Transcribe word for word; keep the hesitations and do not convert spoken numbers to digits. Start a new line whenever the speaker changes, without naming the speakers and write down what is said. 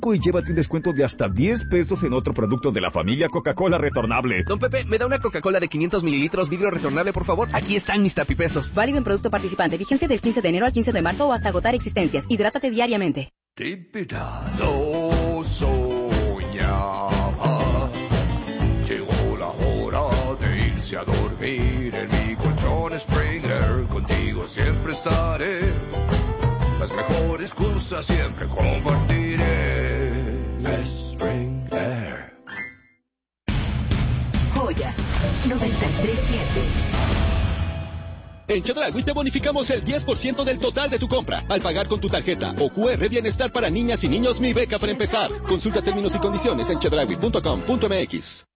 y llévate un descuento de hasta diez pesos en otro producto de la familia Coca-Cola retornable.
Don Pepe, ¿me da una Coca-Cola de quinientos mililitros vidrio retornable, por favor? Aquí están mis tapipesos.
Válido en producto participante. Vigencia del quince de enero al quince de marzo o hasta agotar existencias. Hidrátate diariamente.
Lo soñaba. Llegó la hora de irse a dormir en mi colchón Springer. Contigo siempre estaré. Las mejores cosas siempre compartiré. Springer.
Joya noventa y tres punto siete.
En Chedraui te bonificamos el diez por ciento del total de tu compra al pagar con tu tarjeta o Q R Bienestar para niñas y niños Mi Beca para empezar. Consulta términos y condiciones en chedraui punto com punto m x.